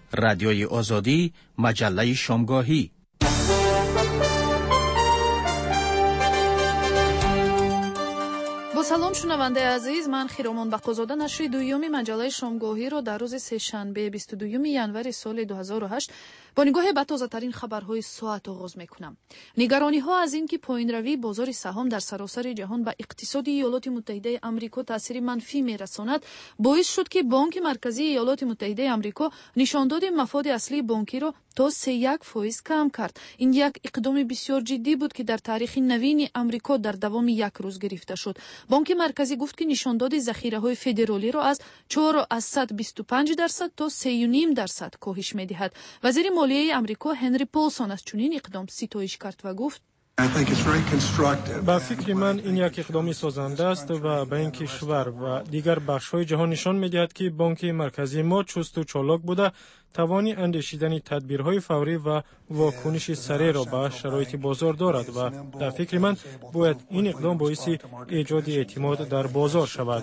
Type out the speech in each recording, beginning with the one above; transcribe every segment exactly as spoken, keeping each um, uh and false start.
رادیوی آزادی، مجله شامگاهی. با سلام شنونده عزیز، من خیرامان بقازاده نشر دویومی مجله شامگاهی را در روز سه‌شنبه بیست و دوم ژانویه سال دو هزار و هشت با نگاه به تازه‌ترین خبرهای ساعت آغاز می‌کنم. نگرانی‌ها از اینکه پایین‌روی بازار سهام در سراسر جهان به اقتصاد ایالات متحده آمریکا تأثیر منفی می‌رساند، باعث شد که بانک مرکزی ایالات متحده آمریکا نشانداد مفاد اصلی بانکی را تا سه و یک فیصد کم کرد. این یک اقدام بسیار جدی بود که در تاریخ نوین آمریکا در دوام یک روز گرفته شد. بانک مرکزی گفت که نشانداد ذخیره‌های فدرالی را از چهار و صد و بیست و پنج درصد تا سه و نیم درصد کاهش می‌دهد. وزیر مالیه آمریکا هنری پولسون از چنین اقدام ستایش کرد و گفت: با فکر من این یک اقدام سازنده است و به این کشور و دیگر بخش‌های جهان نشان می‌دهد که بانک مرکزی ما چست و چالاک بوده توانی اندیشیدن تدبیرهای فوری و واکنش سریع را به شرایط بازار دارد و در فکر من باید این اقدام باعث ایجاد اعتماد در بازار شود.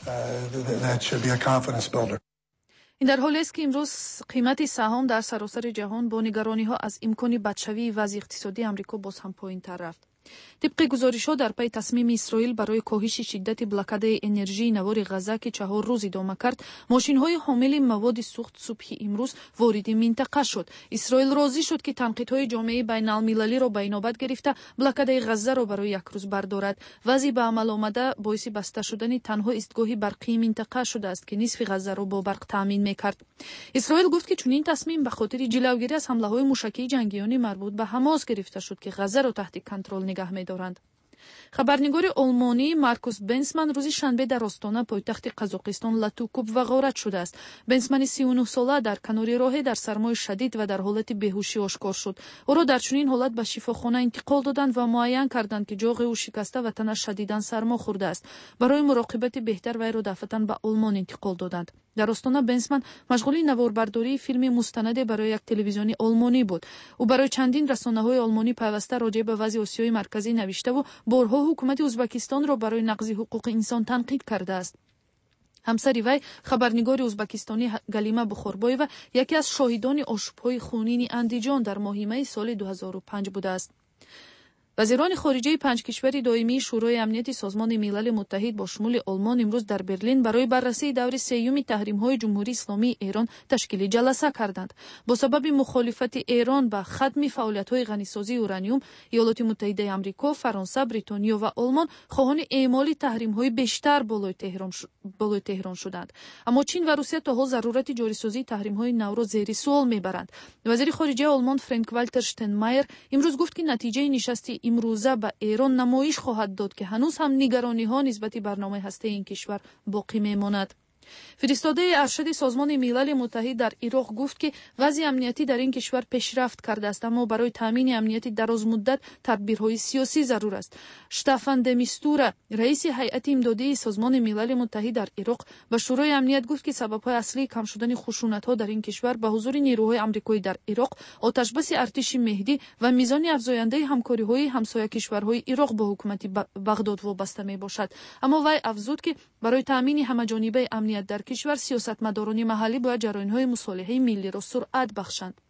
این در حالی است که امروز قیمت سهام در سراسر جهان با نگرانی‌ها از امکان بدشوی وضع اقتصادی آمریکا باز هم پایین‌تر رفت. طبق گزارش‌ها در پی تصمیم اسرائیل برای کاهش شدت بلاکاد انرژی نوار غزه که چهار روز ادامه کرد، ماشین‌های حامل مواد سوخت صبح امروز وارد منطقه شد. اسرائیل راضی شد که تنقیدهای جامعه بین‌المللی را به نوبت گرفته بلاکاد غزه را برای یک روز بردارد. وضع به عمل آمده باعث بسته شدن تنها ایستگاه برقی منطقه شده است که نصف غزه را با برق تامین می‌کرد. اسرائیل گفت که چنین تصمیم به خاطر جلوگیری از حمله‌های موشکی جنگیانی مربوط به حماس گرفته شد که غزه را تحت کنترل نگاه می‌دارند. خبرنگار آلمانی مارکوس بنسمن روز شنبه در آستانه پایتخت قزاقستان لطو کوب و غارت شده است. بنسمن سی و نه ساله در کنار راه در سرمای شدید و در حالت بیهوشی آشکار شد. او را در چنین حالت به شفاخانه انتقال دادند و معاین کردند که جاغ او شکسته و تنش شدیداً سرما خورده است. برای مراقبت بهتر وی را دفعتاً به آلمان انتقال دادند. در آستانه بنسمن مشغول نواربرداری فیلم مستند برای یک تلویزیونی آلمانی بود. او برای چندین رسانه‌های آلمانی پیوسته راجع به وضع آسیای مرکزی نوشته و بارها حکومت ازبکستان را برای نقض حقوق انسان تنقید کرده است. همسر وی خبرنگار ازبکستانی گلیمه بخوربایوه یکی از شاهدان آشوب‌های خونین اندیجان در ماه می سال دو هزار و پنج بوده است. وزیران خارجه پنج کشور دائمی شورای امنیت سازمان ملل متحد با شمول آلمان امروز در برلین برای بررسی دور سیوم تحریم‌های جمهوری اسلامی ایران تشکیل جلسه کردند. با سبب مخالفت ایران به ختم فعالیت‌های غنیسازی اورانیوم، ایالات متحده آمریکا، فرانسه، بریتانیا و آلمان خواهان اعمال تحریم‌های بیشتر بالای تهران ش... بالای تهران شدند. اما چین و روسیه تا حال ضرورت جاریسازی تحریم‌های نو را زیر سوال می‌برند. وزیر خارجه آلمان فرانک والتر شتینمایر امروز گفت که نتیجه نشست امروزه به ایران نمایش خواهد داد که هنوز هم نگرانی‌ها نسبت برنامه هسته این کشور باقی میماند. فرستاده ارشد سازمان ملل متحد در عراق گفت که وضع امنیتی در این کشور پیشرفت کرده است، اما برای تامین امنیت دراز مدت تدبیرهای سیاسی ضرور است. شتافان د میستورا رئیس هیئت امدادی سازمان ملل متحد در عراق به شورای امنیت گفت که سبب‌های اصلی کم شدن خشونت‌ها در این کشور به حضور نیروهای آمریکایی در عراق، آتش‌بس ارتش مهدی و میزان افزاینده همکاری‌های همسایه کشورهای عراق با حکومت بغداد وابسته میباشد. اما وی افزود که برای تامین همه‌جانبه امنیت در کشور سیاستمداران محلی باید جریان‌های مصالحه ملی را سرعت بخشند.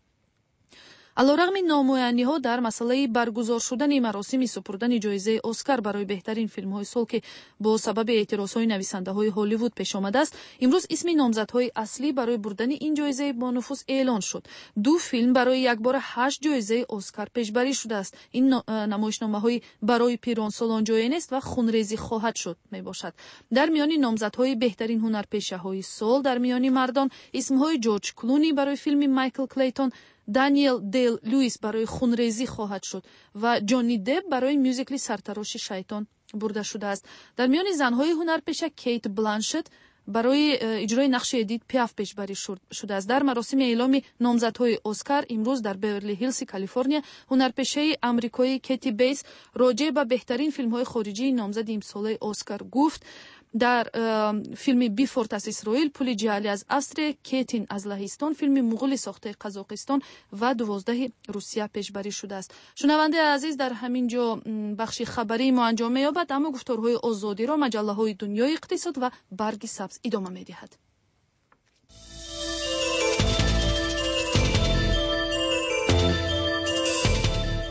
علیرغم نامعینی‌ها در مسئله برگزار شدن مراسم سپردن جایزه اسکار برای بهترین فیلم‌های سال که با سبب اعتراض‌های نویسنده‌های هالیوود پیش آمده است، امروز اسم نامزدهای اصلی برای بردن این جایزه با نفوذ اعلان شد. دو فیلم برای یک بار هشت جایزه اسکار پیشبری شده است. این نمایشنامه‌های برای پیران سالان جوین است و خونریزی خواهد شد میباشد. در میان نامزدهای بهترین هنرپیشه‌های سال در میان مردان اسم‌های جورج کلونی برای فیلم مایکل کلیتون، دانیل دیل لوئیس برای خونریزی خواهد شد و جانی دپ برای میوزیکل سرتراش شیطان برده شده است. در میان زنهای هنرپیشه کیت بلانشت برای اجرای نقش ادیت پیاف پیشبری شده است. در مراسم اعلام نامزدهای اسکار امروز در بیورلی هیلز کالیفرنیا، هنرپیشه آمریکایی کیتی بیس راجع به بهترین فیلم‌های خارجی نامزد امسال اسکار گفت: در فیلم بیفورت از اسرائیل، پول جعلی از استریا، کیتین از لهستان، فیلم مغول ساخته قزاقستان و دوازده روسیه پیشبری شده است. شنونده عزیز، در همین جا بخش خبری ما انجام می‌یابد، اما گفتارهای آزادی را مجله‌های دنیای اقتصاد و برگ سبز ادامه می‌دهد.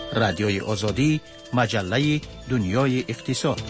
رادیوی آزادی، مجله دنیای اقتصاد.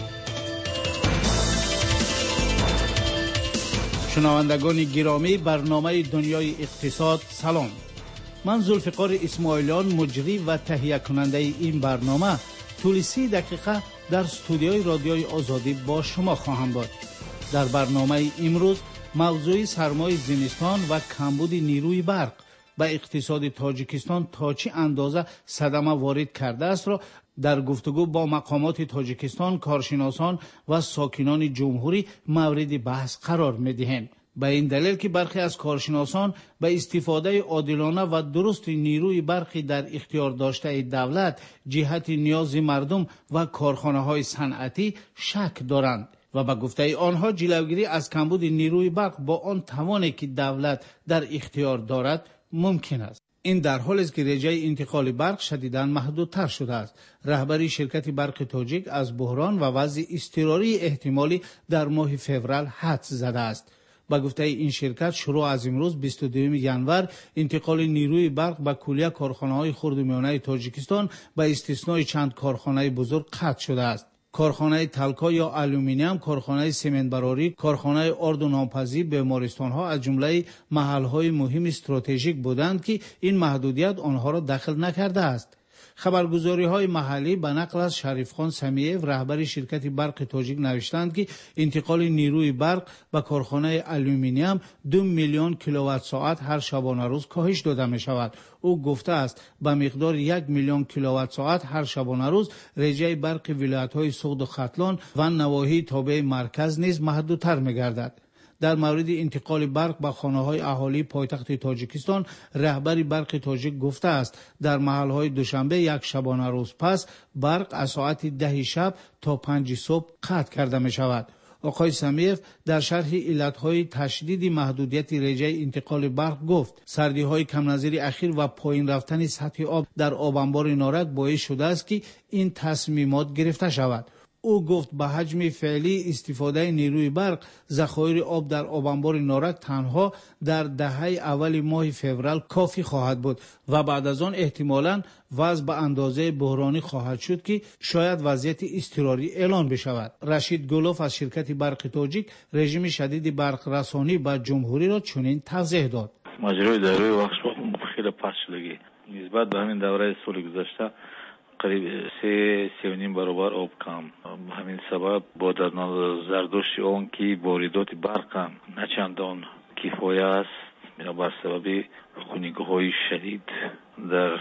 شنوندگان گرامی، برنامه دنیای اقتصاد سلام. من ذوالفقار اسماعیلیان، مجری و تهیه کننده این برنامه، طول سی دقیقه در استودیوی رادیوی آزادی با شما خواهم بود. در برنامه امروز موضوع سرمای زمستان و کمبود نیروی برق به اقتصاد تاجیکستان تا چه اندازه صدمه وارد کرده است را در گفتگو با مقامات تاجیکستان، کارشناسان و ساکنان جمهوری مورد بحث قرار می‌دهیم. به این دلیل که برخی از کارشناسان به استفاده عادلانه و درست نیروی برقی در اختیار داشته دولت جهت نیاز مردم و کارخانه‌های صنعتی شک دارند و به گفته آنها جلوگیری از کمبود نیروی برق با آن توانی که دولت در اختیار دارد ممکن است. این در حالی است که رژه انتقال برق شدیداً محدودتر شده است. رهبری شرکت برق تاجیک از بحران و وضع اضطراری احتمالی در ماه فوریه حدس زده است. با گفته این شرکت شروع از امروز بیست و دوم ژانویه انتقال نیروی برق به کلیه کارخانه‌های خرد و میانه تاجیکستان به استثنای چند کارخانه بزرگ قطع شده است. کارخانه تلکا یا آلومینیوم، کارخانه سمنت براری، کارخانه آرد و نانپزی، بیمارستان‌ها از جمله محل‌های مهم استراتژیک بودند که این محدودیت آنها را دخل نکرده است. خبرگزاری‌های محلی به نقل از شریف خان سمیعیف، رهبر شرکت برق تاجیک، نوشتند که انتقال نیروی برق به کارخانه آلومینیوم دو میلیون کیلووات ساعت هر شبانه روز کاهش داده می شود. او گفته است به مقدار یک میلیون کیلووات ساعت هر شبانه روز رژه برق ولایت‌های سوخت و ختلان و نواحی تابع مرکز نیز محدودتر می‌گردد. در مورد انتقال برق به خانه‌های اهالی پایتخت تاجیکستان، رهبر برق تاجیک گفته است در محل‌های دوشنبه یک شبانه روز پس برق از ساعت ده شب تا پنج صبح قطع کرده می شود. آقای سمیعیف در شرح علتهای تشدید محدودیت رژه انتقال برق گفت سردی‌های کم نظیر اخیر و پایین رفتن سطح آب در آب انبار نارک باعث شده است که این تصمیمات گرفته شود. او گفت به حجم فعلی استفاده نیروی برق ذخایر آب در آب انبار نارک تنها در دهه اول ماه فوریه کافی خواهد بود و بعد از آن احتمالاً وضع به اندازه بحرانی خواهد شد که شاید وضعیت اضطراری اعلان بشود. رشید گلوف از شرکت برق تاجیک رژیم شدید برق رسانی به جمهوری را چنین توضیح داد: ماجرای دوره‌ی وقت خیلی پس شدگی نسبت به همین دوره سال گذشته قریب سه سه و نیم برابر آب کم. همین سبب با در نظر داشت آن که واردات برق هم نچندان کفایه است بر سبب خنکی‌های شدید در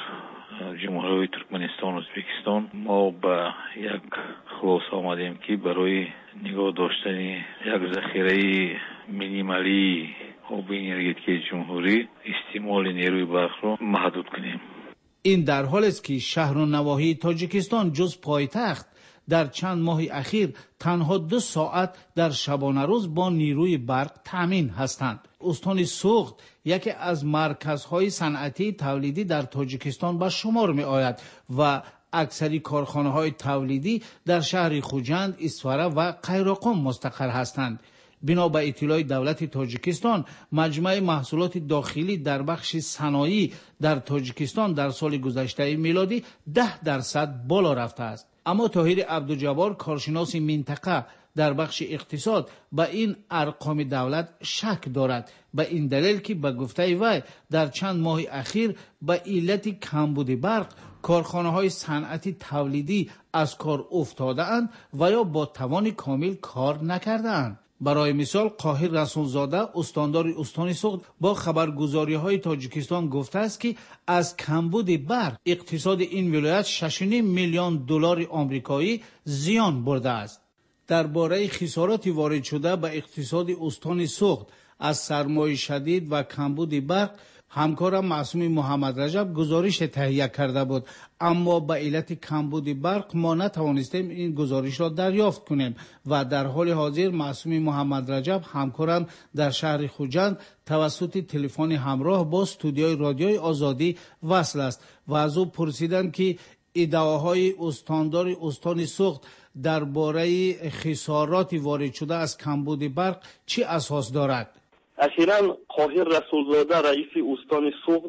جمهوری ترکمنستان و ازبکستان، ما به یک خلاصه آمدیم که برای نگاه داشتن یک ذخیره مینیمالی آب انرژتیک جمهوری استعمال نیروی برق را محدود کنیم. این در حالی است که شهر و نواحی تاجیکستان جز پایتخت در چند ماه اخیر تنها دو ساعت در شبانه روز با نیروی برق تامین هستند. استان سوخت یکی از مرکزهای صنعتی تولیدی در تاجیکستان به شمار می آید و اکثری کارخانه‌های تولیدی در شهر خوجند، اسفاره و قیراقم مستقر هستند. بنا به اطلاع دولت تاجیکستان، مجموع محصولات داخلی در بخش صنایع در تاجیکستان در سال گذشته میلادی ده درصد بالا رفته است. اما طاهر عبدالجبار، کارشناس منطقه در بخش اقتصاد، به این ارقام دولت شک دارد، به این دلیل که به گفته وی در چند ماه اخیر به علت کمبود برق کارخانه‌های صنعتی تولیدی از کار افتاده اند و یا با توان کامل کار نکرده اند. برای مثال قاهر رسولزاده، استاندار استان سوخت، با خبرگزاری‌های تاجیکستان گفته است که از کمبود برق اقتصاد این ولایت شش و نیم میلیون دلار آمریکایی زیان برده است. درباره خسارات وارد شده به اقتصاد استان سوخت از سرمای شدید و کمبود برق، همکارم معصوم محمد رجب گزارش تهیه کرده بود، اما به علت کمبود برق ما نتوانستیم این گزارش را دریافت کنیم و در حال حاضر معصوم محمد رجب همکارم در شهر خوجند توسط تلفن همراه با استودیوی رادیوی آزادی وصل است و از او پرسیدند که ادعاهای استاندار استان سوخت درباره خسارات وارد شده از کمبود برق چه اساس دارد؟ اخیراً قاهر رسولزاده رئیس استان سوخت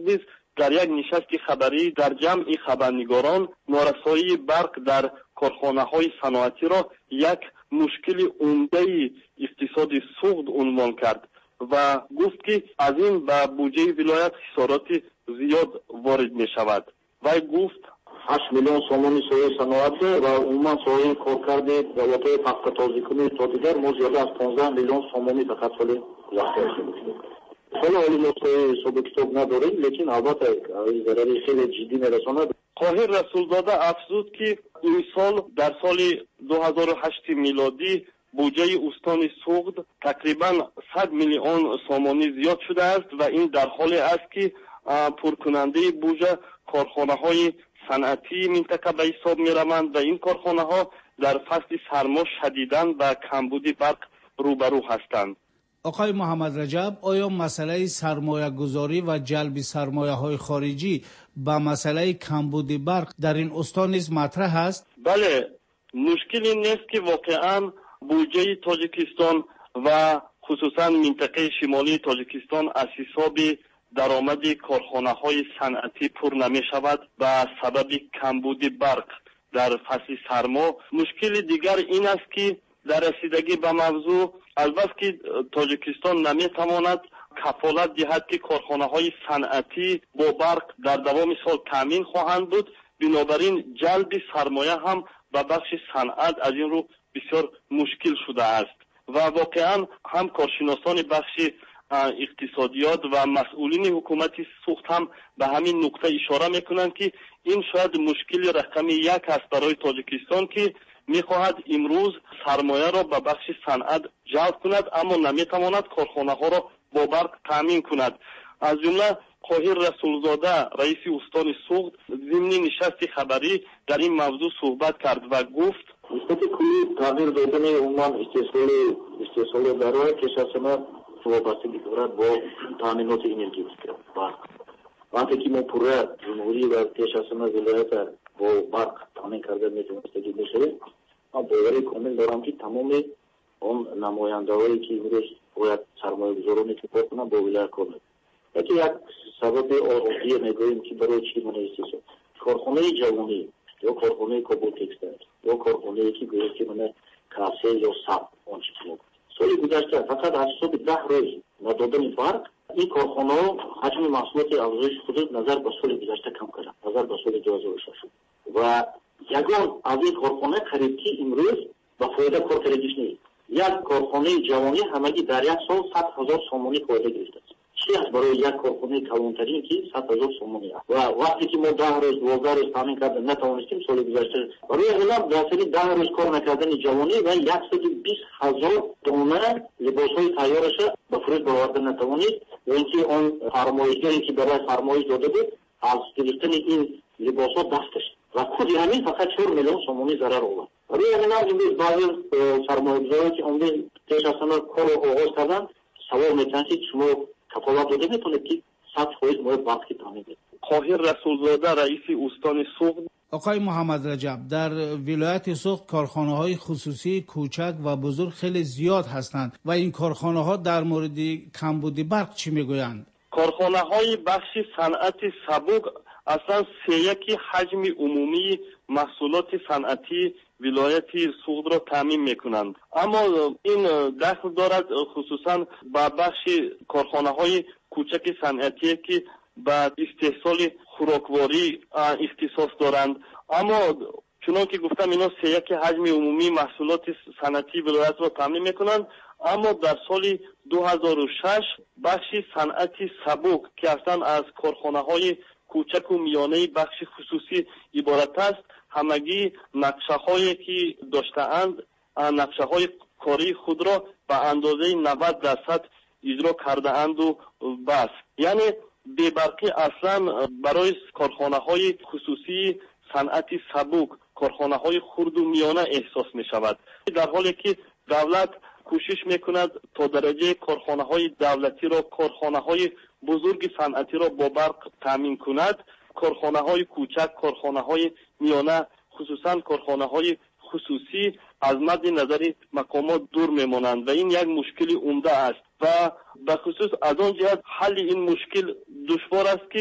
در یک نشست خبری در جمع خبرنگاران نارسایی برق در کارخانه‌های صنعتی را یک مشکل عمده اقتصاد سوخت عنوان کرد و گفت که از این به بودجه ولایت خسارات زیاد وارد می شود. و گفت هشت میلیون سومانی سوی صنعت و عموما سوی کارکرد دولت‌های پخت تازه‌کنی تا دیگر ما زیاده از پانزده میلیون سومانی فقط سال گذشته شده. خیلی عالی ما سوی حساب کتاب نداریم، لیکن البته ضرری خیلی جدی میرساند. طاهر رسولزاده افزود که این سال در سال دو هزار و هشت میلادی بودجه استان سوخت تقریبا صد میلیون سومانی زیاد شده است و این در حالی است که پرکننده بودجه کارخانه‌های صنعتی منطقه به حساب می‌روند و این کارخانه‌ها در فصل سرما شدیداً با کمبود برق روبرو هستند. آقای محمد رجب، آیا مسئله سرمایه گذاری و جلب سرمایه های خارجی با مسئله کمبود برق در این استان نیز مطرح است؟ بله، مشکلی نیست که واقعاً بودجه تاجیکستان و خصوصاً منطقه شمالی تاجیکستان از حساب درآمد کارخانه‌های صنعتی پر نمی شود به سبب کمبود برق در فصل سرما. مشکل دیگر این است که در رسیدگی به موضوع البته که تاجیکستان نمی تواند کفالت دهد که کارخانه‌های صنعتی با برق در دوام سال تامین خواهند بود، بنابراین جلب سرمایه هم به بخش صنعت از این رو بسیار مشکل شده است و واقعا هم کارشناسان بخش اقتصادیات و مسئولین حکومت سوخت هم به همین نکته اشاره میکنند که این شاید مشکل رقم یک است برای تاجیکستان که میخواهد امروز سرمایه را به بخش صنعت جلب کند اما نمیتواند کارخانه ها را با برق تامین کند. از جمله طاهر رسولزاده رئیس استان سوخت ضمن نشست خبری در این موضوع صحبت کرد و گفت نسبت کلی تغییر دادن عموما استحصال استحصال برای کشور وابستگی دارد با تامینات انرژی برق. وقتی که ما پوره جمهوری و پیش از همه ولایت با برق تامین کرده میتونستگی بشه، ما باوری کامل دارم که تمام اون نماینده‌هایی که امروز باید سرمایه گذارانی که کار کنن با ولایت کامل. یکی یک سبب آگاهی میگوییم که برای چی من استحصال کارخانه جوانی یا کارخانه کابل تکستایل یا کارخانه که گوید که من کاسه یا سب آن چیزی سالی گذشته فقط از حساب ده روز ندادن برق این کارخانه حجم محصولات افزایش خود نظر به سال گذشته کم کرد، نظر به سال دو هزار و شش و یگان از این کارخانه قریب که امروز با فایده کار کردنش نیست. یک کارخانه جوانی همگی در یک سال صد هزار سومانی فایده گرفته است. چی است برای یک کارخانه کلانترین که صد هزار سومانی است و وقتی که ما ده روز دوازده روز تامین کردن نتوانستیم سال گذشته برای اغلب در سری ده روز کار نکردن جوانی و صد و بیست هزار دانه لباس‌های تیارش به فروش برآوردن نتوانید و اینکه اون فرمایشگری که برای فرمایش داده بود از گرفتن این لباس‌ها دستش و خود همین فقط چهار میلیون سومانی ضرر آورد. برای اغلب امروز بعضی سرمایه‌گذارانی که عمده پیش از همه کار رو آغاز کردن سوال میکنند که شما کفالت داده میتونید که صد فایز مورد برقی تامین بدید. طاهر رسولزاده رئیس استان سوخت. آقای محمد رجب، در ولایت سوخت کارخانه های خصوصی کوچک و بزرگ خیلی زیاد هستند و این کارخانه ها در مورد کمبود برق چی میگویند؟ کارخانه های بخش صنعت سبک اصلا سه یکی حجم عمومی محصولات صنعتی ولایت سوخت را تامین میکنند، اما این دخل دارد خصوصا با بخش کارخانه های کوچک صنعتی که با استحصال خوراکواری اختصاص دارند. اما چون که گفتم اینا سه یک حجم عمومی محصولات صنعتی ولایت را تامین میکنند، اما در سال دو هزار و شش بخش صنعتی سبک که اصلا از کارخانه های کوچک و میانه بخش خصوصی عبارت است همگی نقشه هایی که داشته‌اند نقشه های کاری خود را به اندازه نود درصد اجرا کرده اند و بس، یعنی بی‌برقی اصلا برای کارخانه های خصوصی صنعتی سبک کارخانه های خرد و میانه احساس می شود، در حالی که دولت کوشش میکند تا درجه کارخانه های دولتی را کارخانه های بزرگ صنعتی را با برق تامین کند. کارخانه های کوچک، کارخانه های میانه، خصوصا کارخانه های خصوصی از مد نظر مقامات دور میمانند و این یک مشکل عمده است و به خصوص از آن جهت حل این مشکل دشوار است که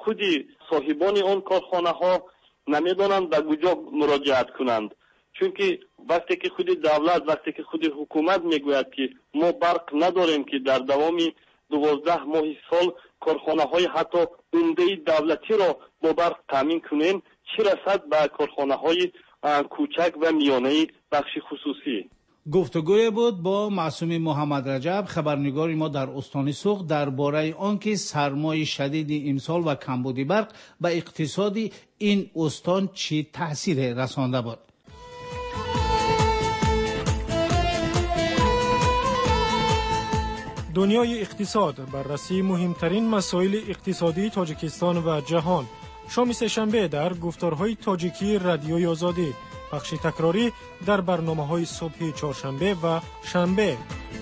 خودی صاحبان اون کارخانه ها نمیدونند به کجا مراجعت کنند. چون که وقتی که خود دولت وقتی که خود حکومت میگوید که ما برق نداریم که در دوام دوازده ماه سال کارخانه های حتی عمده دولتی را با برق تامین کنیم، چه رسد به کارخانه های کوچک و میانه بخش خصوصی. گفتگوی بود با معصومی محمد رجب، خبرنگار ما در استان سوخت، درباره آنکه سرمای شدید امسال و کمبود برق به اقتصادی این استان چه تاثیر رسانده بود. دنیای اقتصاد، بررسی مهمترین مسائل اقتصادی تاجیکستان و جهان. شام سه‌شنبه در گفتارهای تاجیکی رادیوی آزادی، بخش تکراری در برنامه‌های صبح چهارشنبه و شنبه.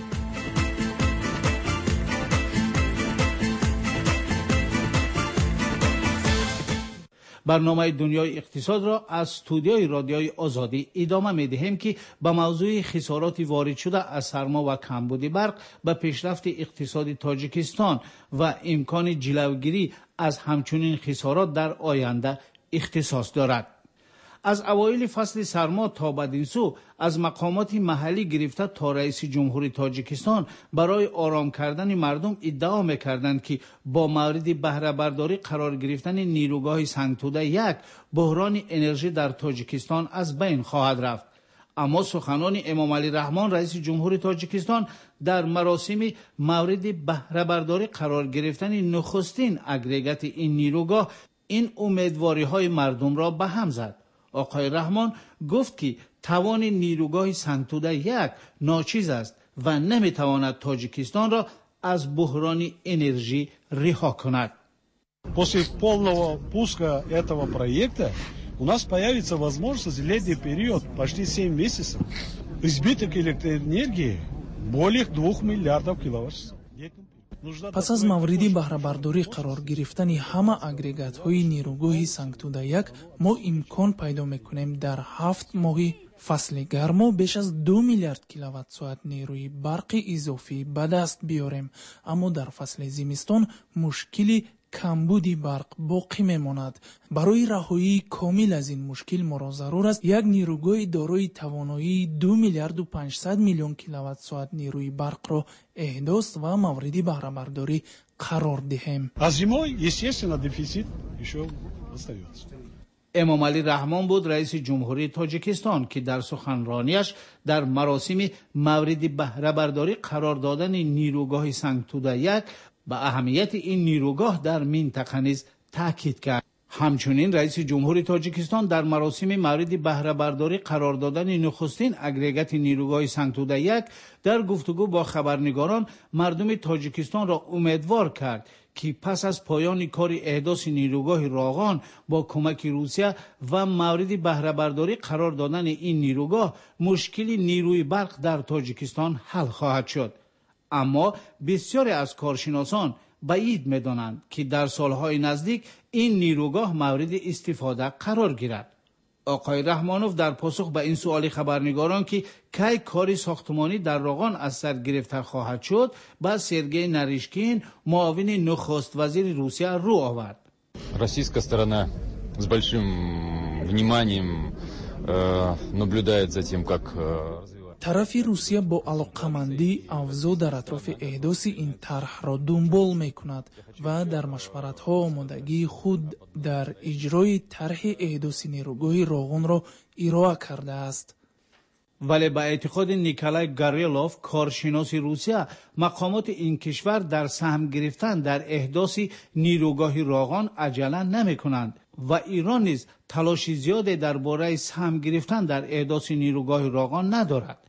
برنامه دنیای اقتصاد را از استودیوی رادیوی آزادی ادامه می‌دهیم که به موضوع خسارات وارد شده از سرما و کمبود برق به پیشرفت اقتصادی تاجیکستان و امکان جلوگیری از همچنین خسارات در آینده اختصاص دارد. از اوایل فصل سرما تا بدین سو از مقامات محلی گرفته تا رئیس جمهوری تاجیکستان برای آرام کردن مردم ادعا می‌کردند که با مورد بهره برداری قرار گرفتن نیروگاه سنگتوده یک بحران انرژی در تاجیکستان از بین خواهد رفت. اما سخنان امام علی رحمان رئیس جمهوری تاجیکستان در مراسم مورد بهره برداری قرار گرفتن نخستین اگریگات این نیروگاه این امیدواری‌های مردم را به هم زد. آقای رحمان گفت که توان نیروگاه سنگتوده یک ناچیز است و نمیتواند تاجیکستان را از بحران انرژی رها کند. После полного пуска этого проекта у нас появится возможность за летний период почти семь месяцев избыток электроэнергии более двух миллиардов киловатт-часов. پس از موردی بهره‌برداری قرار گرفتن همه اگریگات‌های نیروگاه سنگتوده یک، ما امکان پیدا می‌کنیم در هفت ماهی فصل گرما بیش از دو میلیارد کیلووات ساعت نیروی برق اضافی به دست بیاریم. اما در فصل زمستان مشکلی کمبودی برق باقی میماند. برای رهایی کامل از این مشکل ما را ضرور است یک نیروگاه دارای توانایی دو میلیارد و پانصد میلیون کیلووات ساعت نیروی برق را احداث و موردی بهره برداری قرار دهیم. А зимой, естественно, дефицит еще остается. امام علی رحمان بود رئیس جمهوری تاجیکستان که در سخنرانیش در مراسم مورد بهره برداری قرار دادن نیروگاه سنگتوده یک به اهمیت این نیروگاه در منطقه نیز تاکید کرد. همچنین رئیس جمهوری تاجیکستان در مراسم مورد بهره برداری قرار دادن نخستین اگریگات نیروگاه سنگتوده یک در گفتگو با خبرنگاران مردم تاجیکستان را امیدوار کرد که پس از پایان کار احداث نیروگاه راغان با کمک روسیه و مورد بهره برداری قرار دادن این نیروگاه مشکل نیروی برق در تاجیکستان حل خواهد شد. اما بسیاری از کارشناسان بعید می‌دانند که در سالهای نزدیک این نیروگاه مورد استفاده قرار گیرد. آقای رحمانوف در پاسخ به این سوال خبرنگاران که کی کاری ساختمانی در راغان از سر گرفته خواهد شد با سرگئی نریشکین معاون نخست وزیر روسیه رو آورد. Российская сторона с большим вниманием наблюдает за тем, как طرف روسیه با علاقمندی افزا در اطراف احداث این طرح را دنبال می کند و در مشورت‌ها آمادگی خود در اجرای طرح احداث نیروگاه راغون را ارائه کرده است. ولی به اعتقاد نیکولای گاریلوف کارشناس روسیه مقامات این کشور در سهم گرفتن در احداث نیروگاه راغون عجله نمی کنند و ایران نیز تلاش زیادی درباره سهم گرفتن در احداث نیروگاه راغون ندارد.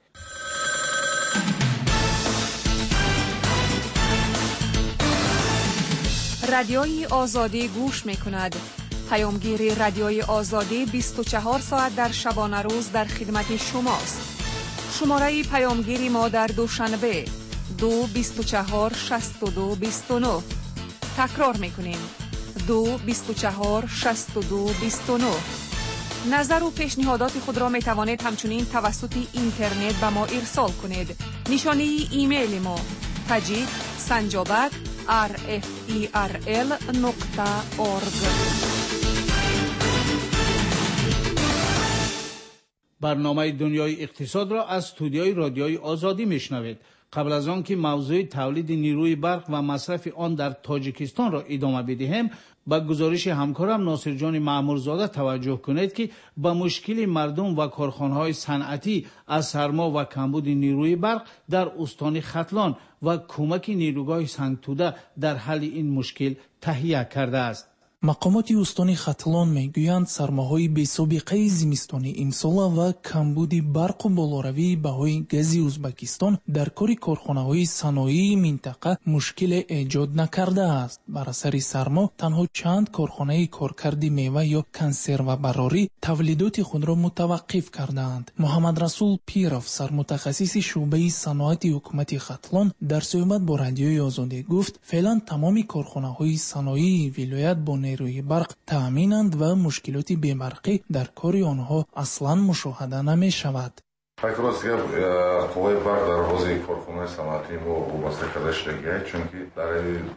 رادیوی آزادی گوش می کند. پیامگیر رادیوی آزادی بیست و چهار ساعت در شبانه روز در خدمت شماست. شماره پیامگیری ما در دوشنبه دو بیست و چهار شصت و دو بیست و نه. تکرار می کنیم دو بیست و چهار شصت و دو بیست و نه. نظر و پیشنهادات خود را می توانید همچنین توسط اینترنت به ما ارسال کنید. نشانی ایمیل ما تجید سنجابک ар اف ای ار ال نقطه اورگ. برنامه دنیای اقتصاد را از استودیوی رادیوی آزادی میشنوید. قبل از آن که موضوع تولید نیروی برق و مصرف آن در تاجیکستان را ادامه بدهیم، با گزارش همکارم ناصر جان مامورزاده توجه کنید که با مشکل مردم و کارخانه‌های صنعتی از سرما و کمبود نیروی برق در استان ختلان و کمک نیروگاه سنگتوده در حل این مشکل تهیه کرده است. مقامات استان ختلان میگویند سرماهای بی‌سابقه زمستان امسال و کمبود برق و بالاروی بهای گاز ازبکستان در کار کارخانه‌های صنایع منطقه مشکل ایجاد نکرده است. بر اثر سرما تنها چند کارخانه کارکرد میوه یا کنسرو براری تولیدات خود را متوقف کردند. محمد رسول پیرов سرمتخصص شعبه صنعت حکومت ختلان در صحبت با رادیوی آزادی گفت فعلا تمام کارخانه‌های صنایع ولایت با نیروی برق تأمینند و مشکلات بی‌برقی در کار آنها اصلا مشاهده نمی شود. Хотелось я قوای برق در حوزه کارخانه صنعتی ما وابسته کرده شده چونکه در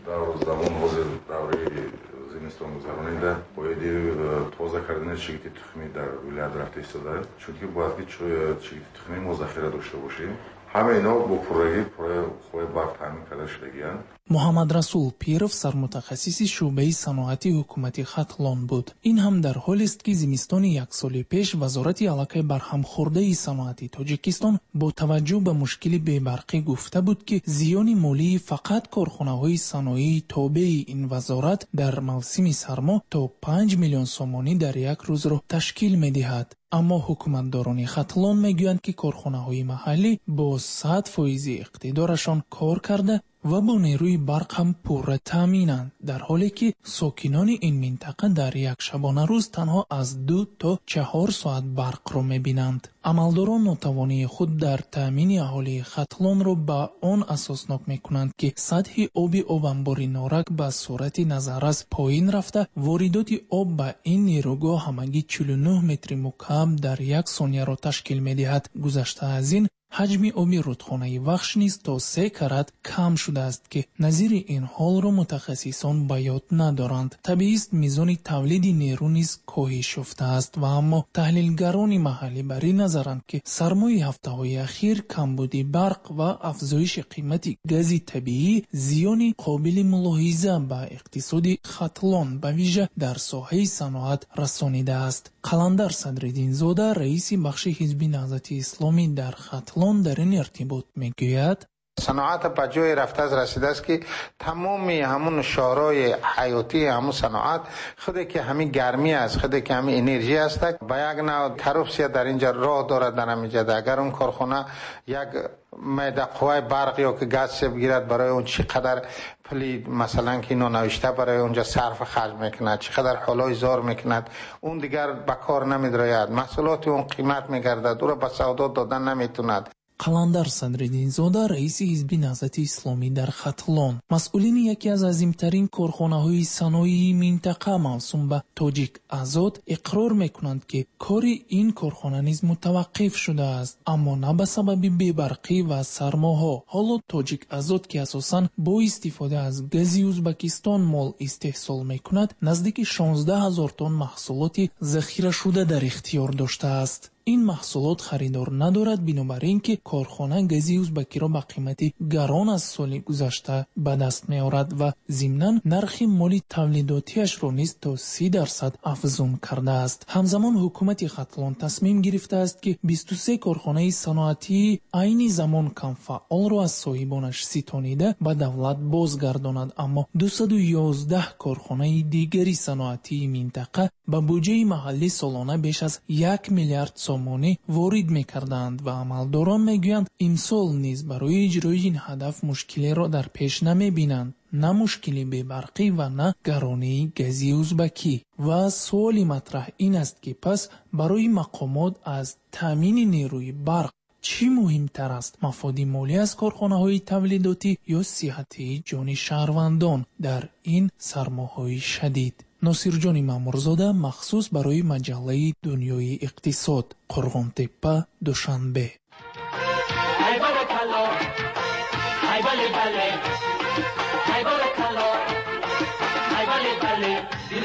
زمان حوزه دوره زمستان گذرانیده باید تازه کردن شیگیت تخمی در ولایت رفته ایستاده چونکه باید که شیگیت تخمی ما ذخیره داشته باشیم. همه اینا با پروژه قوای برق تامین کرده شدگی‌اند. محمد رسول پیرов سرمتخصص شعبه صنعتی حکومت ختلان بود. این هم در حالی است که زمستان یک سال پیش وزارت علاقه برهم خورده صنعتی تاجیکستان با توجه به مشکل بی‌برقی گفته بود که زیان مالی فقط کارخانه‌های صنایع تابع این وزارت در موسم سرما تا پنج میلیون سومانی در یک روز را تشکیل می‌دهد. اما حکومتداران ختلان میگویند که کارخانه‌های محلی با صد فیصد اقتدارشان کار کرده و با نیروی برق هم پوره تامینند، در حالی که ساکنان این منطقه در یک شبانه روز تنها از دو تا چهار ساعت برق را میبینند. عملداران ناتوانی خود در تامین اهالی ختلان را به آن اساسناک میکنند که سطح آب آب انبار نارک به صورت نظررس پایین رفته، واردات آب به این نیروگاه همگی چهل و نه متر مکعب در یک ثانیه را تشکیل میدهد. گذشته از این حجم آب رودخانه وخش نیز تا سه کرات کم شده است که نظیر این حال را متخصصان به یاد ندارند. طبیعی است میزان تولید نیرو نیز کاهش یافته است و اما تحلیلگران محلی بر این نظرند که سرمای هفته های اخیر کمبود برق و افزایش قیمت گاز طبیعی زیان قابل ملاحظه به اقتصاد ختلان به ویژه در ساحه صنعت رسانیده است. قلندر صدرالدین زاده رئیس بخش حزب نهضت اسلامی در ختلان در این ارتباط میگوید صنعت به جای رفته از رسیده است که تمام همون شعارهای حیاتی همون صنعت خودی که همین گرمی است، خودی که همین انرژی است، با یک نوع کروپسیت در اینجا راه دارد در همینجا. اگر اون کارخانه یک میده قوای برق یا که گاز بگیرد برای اون چقدر پلی مثلا که اینو نوشته برای اونجا صرف خرج میکند، چقدر حلای زار میکند، اون دیگر به کار نمیدراید، محصولات اون قیمت میگردد، او را به سودا دادن نمیتوند. قلندر صدرالدین زاده رئیس حزب نهضت اسلامی در ختلان مسئولین یکی از عظیمترین کارخانه‌های صنایع منطقه موسوم به تاجیک آزاد اقرار میکنند که کار این کارخانه نیز متوقف شده است، اما نه به سبب بی‌برقی و سرماها. حالا تاجیک آزاد که اساساً با استفاده از گاز ازبکستان مال استحصال میکند نزدیک شانزده هزار تن محصولات ذخیره شده در اختیار داشته است. این محصولات خریدار ندارد، بنابراین که کارخانه گاز ازبکی را به قیمت گران از سال گذشته به دست می آورد و ضمناً نرخ مال تولیداتیش را نیز تا سی درصد افزون کرده است. همزمان حکومت ختلان تصمیم گرفته است که بیست و سه کارخانه صنعتی عین زمان کم فعال را از صاحبانش ستانیده به دولت بازگرداند، اما دویست و یازده کارخانه دیگری صنعتی منطقه به بودجه محلی سالانه بیش از یک میلیارد سومانی وارد می‌کردند و عملداران میگویند امسال نیز برای اجرای این هدف مشکلی را در پیش نمی‌بینند، نه مشکلی بی‌برقی و نه گرانی گاز ازبکی. و سوال مطرح این است که پس برای مقامات از تامین نیروی برق چی مهمتر است؟ مفاد مالی از کارخانه‌های تولیداتی یا صحت جان شهروندان در این سرماهای شدید؟ ناصر جان مامورزاده مخصوص برای مجله دنیای اقتصاد، قرغن‌تپه، دوشنبه. ای بله کلا ای بله بله ای بله کلا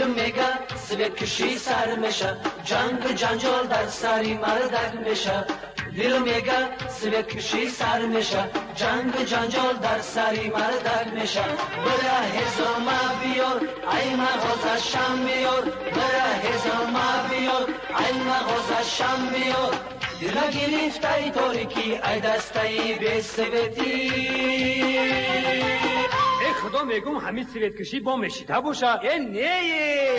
بیرون میگه سویت کشی سر میشه جنگ و جنجال در سری مردک میشه بیرون میگه سویت کشی سر میشه جنگ و جنجال در سری مردک میشه بره هزامه بیار ای مغازه شم بیار بره هزامه بیار ای مغازه شم بیار دل گرفته ای تاریکی ای دسته ای به سویتی ای خدا میگم همین سویت کشی با مشیده باشه ای نه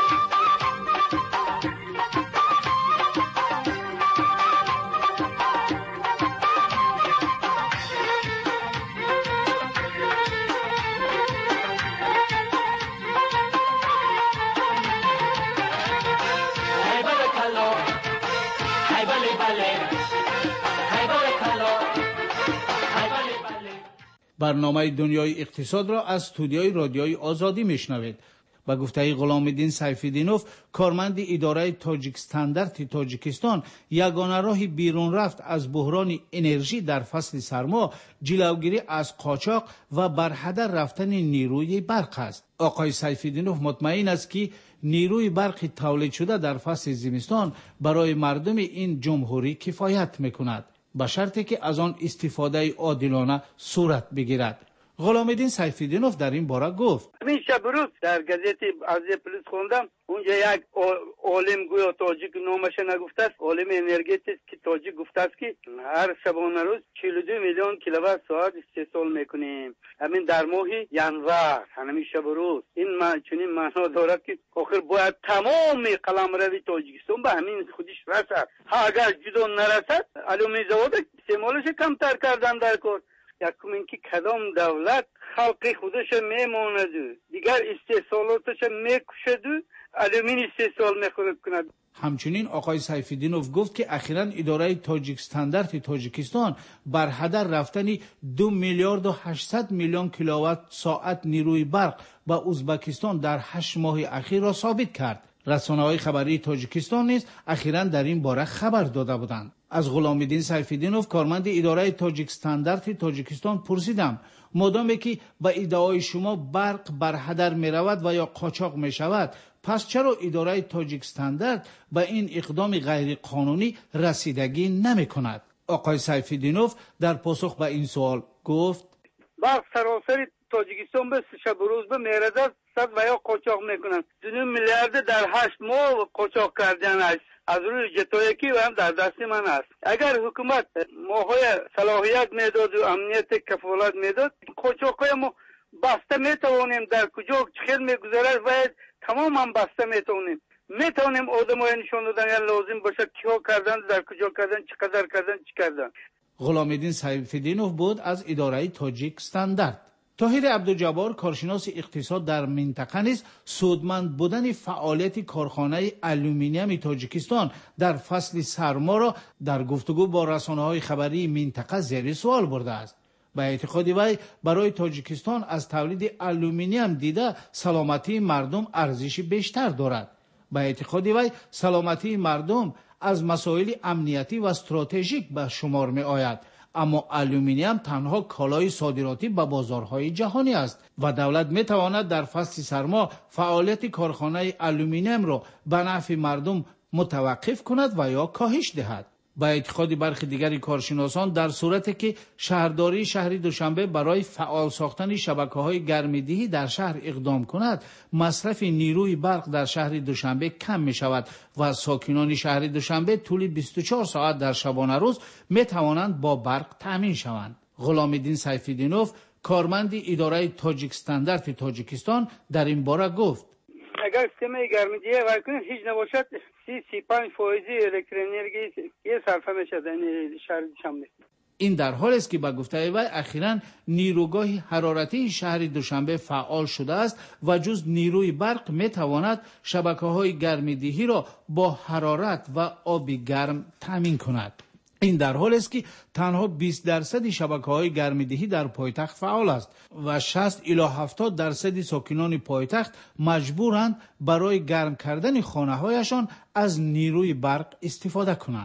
برنامه دنیای اقتصاد را از استودیوی رادیوی آزادی میشنوید. با گفته غلامالدین سیف‌الدینوف کارمند اداره تاجیک استاندارد تاجیکستان، یگانه راه بیرون رفت از بحران انرژی در فصل سرما جلوگیری از قاچاق و برهدر رفتن نیروی برق است. آقای سیف‌الدینوف مطمئن است که نیروی برق تولید شده در فصل زمستان برای مردم این جمهوری کفایت میکند، با شرطی که از آن استفاده عادلانه صورت بگیرد. غلامالدین سیف‌الدینوف در این باره گفت: همین شب روز در گازت ازی پلیس خوندم، اونجا یک عالم گویا تاجیک نامش نگفته است، عالم انرژی که تاجیک گفته است که هر شبانه روز چهل و دو میلیون کیلووات ساعت استحصال میکنیم. همین در ماه ینور همین شب روز این چنین معنا دارد که آخر باید تمام قلمرو تاجیکستان به همین خودش رسد. ها اگر جدا نرسد علومی زواد استعمالش کمتر کردن در کار. یکم اینکه کدام دولت خلق خودش میماند دیگر استحصالاتش میکشد و علومین استحصال میخورد کند. همچنین آقای سیف‌الدینوف گفت که اخیراً اداره تاجیک استاندارد تاجیکستان بر هدر رفتن دو میلیارد و هشتصد میلیون کیلووات ساعت نیروی برق با ازبکستان در هشت ماه اخیر را ثابت کرد. رسانه‌های خبری تاجیکستان نیز اخیراً در این باره خبر داده بودند. از غلامالدین سیف‌الدینوف کارمند اداره تاجیک استاندارد تاجیکستان پرسیدم مادامی که با ادعای شما برق بر هدر می رود و یا قاچاق می شود، پس چرا اداره تاجیک استاندارد با این اقدام غیر قانونی رسیدگی نمی کند؟ آقای سیف‌الدینوف در پاسخ به این سوال گفت: برق سراسر تاجیکستان به شب و روز به میرد صد و یا قاچاق میکنند. دو میلیارد در هشت ماه قاچاق کردن است. از روی جتایکی و هم در دست من است. اگر حکومت ماهای صلاحیت میداد و امنیت کفالت میداد، قاچاقای ما بسته میتوانیم در کجا چخیل میگذارد و تمام هم بسته میتوانیم. میتوانیم آدمای نشان دادن یا لازم باشه کیا کردن، در کجا کردن، چقدر کردن، چی کردن. غلامالدین سیف‌الدینوف بود از اداره تاجیک استاندارد. طاهر عبدالجبار کارشناس اقتصاد در منطقه نیز سودمند بودن فعالیت کارخانه آلومینیوم تاجیکستان در فصل سرما را در گفتگو با رسانه‌های خبری منطقه زیر سوال برده است. به اعتقاد وی برای تاجیکستان از تولید آلومینیوم دیده سلامتی مردم ارزش بیشتر دارد. به اعتقاد وی سلامتی مردم از مسائل امنیتی و استراتژیک به شمار می آید. اما آلومینیوم تنها کالای صادراتی به بازارهای جهانی است و دولت می تواند در فصل سرما فعالیت کارخانه آلومینیوم را به نفع مردم متوقف کند و یا کاهش دهد. با اعتقاد برخی دیگر کارشناسان در صورتی که شهرداری شهر دوشنبه برای فعال ساختن شبکه‌های گرم‌دهی در شهر اقدام کند، مصرف نیروی برق در شهر دوشنبه کم می شود و ساکنان شهر دوشنبه طول بیست و چهار ساعت در شبانه روز می توانند با برق تامین شوند. غلامالدین سیف‌الدینوف کارمند اداره تاجیک استاندارد تاجیکستان در این باره گفت: اگر سیستم گرم‌دهی ورکنید هیچ نباشد سی سی پنج فایزی الکترونیکی یه صرفه میشه در شهر دوشنبه. این در حالی است که با گفته وی اخیراً نیروگاه حرارتی شهر دوشنبه فعال شده است و جز نیروی برق میتواند شبکه‌های گرم‌دهی را با حرارت و آب گرم تامین کند. این در حالی است که تنها بیست درصد شبکه‌های گرم‌دهی در پایتخت فعال است و شصت الی هفتاد درصد ساکنان پایتخت مجبورند برای گرم کردن خانه‌هایشان از نیروی برق استفاده کنند.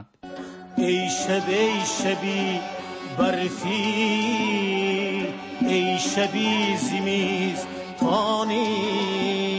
ای شب ای شبی برفی ای شبی زمیستانی